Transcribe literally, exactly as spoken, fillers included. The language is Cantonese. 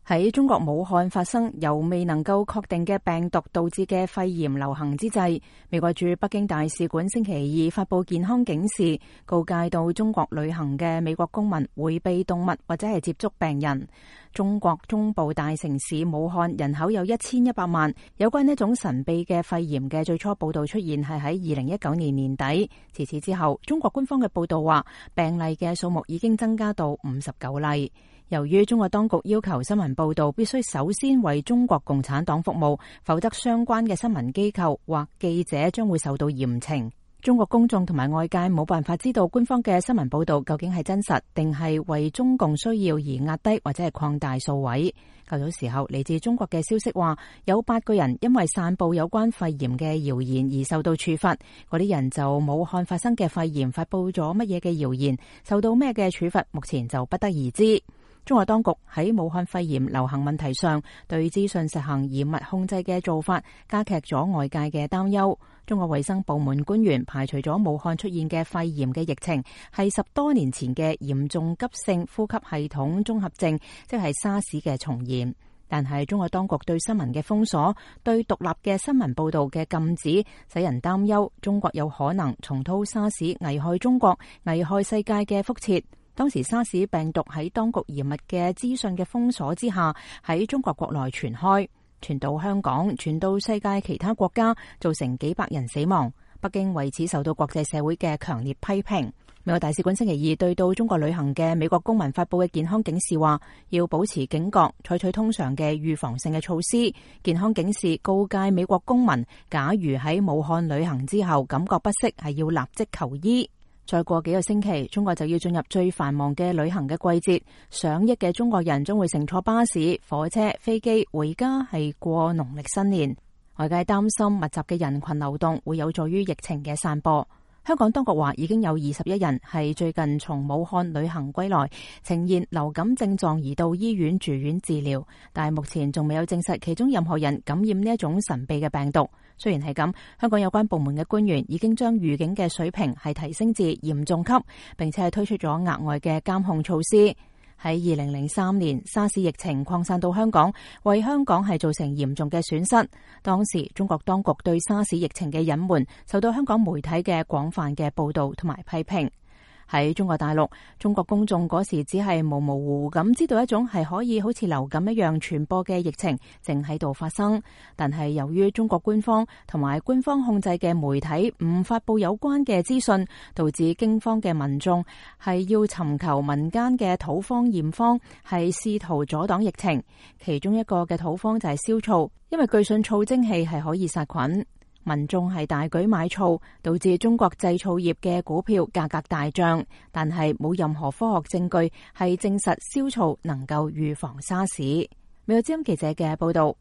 喺中國武漢發生由未能夠確定嘅病毒導致嘅肺炎流行之際，美國駐北京大使館星期二發佈健康警示，告誡到中國旅行嘅美國公民迴避動物或者係接觸病人。中國中部大城市武漢人口有一千一百萬，有關呢種神秘嘅肺炎嘅最初報道出現係喺二零一九年年底，自此之後，中國官方嘅報道話病例嘅數目已經增加到五十九例。由於中國當局要求新聞報道必須首先為中國共產黨服務，否則相關嘅新聞機構或記者將會受到嚴懲。中國公眾同埋外界冇辦法知道官方嘅新聞報道究竟係真實定係為中共需要而壓低或者係擴大數位。較早時候，嚟自中國嘅消息話，有八個人因為散布有關肺炎嘅謠言而受到處罰。嗰啲人就武漢發生嘅肺炎發布咗乜嘢嘅謠言，受到咩嘅處罰，目前就不得而知。中國當局喺武漢肺炎流行問題上對資訊實行嚴密控制嘅做法，加劇咗外界嘅擔憂。中國衛生部門官員排除咗武漢出現嘅肺炎嘅疫情係十多年前嘅嚴重急性呼吸系統綜合症，即係沙士嘅重現。但係中國當局對新聞嘅封鎖，對獨立嘅新聞報道嘅禁止，使人擔憂中國有可能重蹈沙士危害中國、危害世界嘅覆轍。當時沙士病毒喺當局嚴密嘅資訊嘅封鎖之下，喺中國國內傳開，傳到香港，傳到世界其他國家，造成幾百人死亡。北京為此受到國際社會嘅強烈批評。美國大使館星期二對到中國旅行嘅美國公民發佈嘅健康警示話，要保持警覺，採取通常嘅預防性嘅措施。健康警示告誡美國公民，假如喺武漢旅行之後感覺不適，係要立即求醫。再過幾個星期，中國就要進入最繁忙嘅旅行嘅季節，上億嘅中國人將會乘坐巴士、火車、飛機回家，係過農曆新年。外界擔心密集嘅人群流動會有助於疫情嘅散播。香港當局話已經有二十一人係最近從武漢旅行歸來，呈現流感症狀而到醫院住院治療，但係目前仲未有證實其中任何人感染呢一種神秘嘅病毒。雖然係咁，香港有關部門嘅官員已經將預警嘅水平係提升至嚴重級，並且係推出咗額外嘅監控措施。喺二零零三年，沙士疫情擴散到香港，為香港係造成嚴重嘅損失。當時中國當局對沙士疫情嘅隱瞞，受到香港媒體嘅廣泛嘅報道同埋批評。喺中國大陸，中國公眾嗰時只係模模糊糊咁知道一種係可以好似流感一樣傳播嘅疫情正喺度發生，但係由於中國官方同埋官方控制嘅媒體唔發佈有關嘅資訊，導致驚慌嘅民眾係要尋求民間嘅土方驗方，係試圖阻擋疫情。其中一個嘅土方就係燒醋，因為據信醋精氣係可以殺菌。民眾係大舉買醋，導致中國製醋業嘅股票價格大漲，但係冇任何科學證據係證實燒醋能夠預防沙士。美國之音記者嘅報道。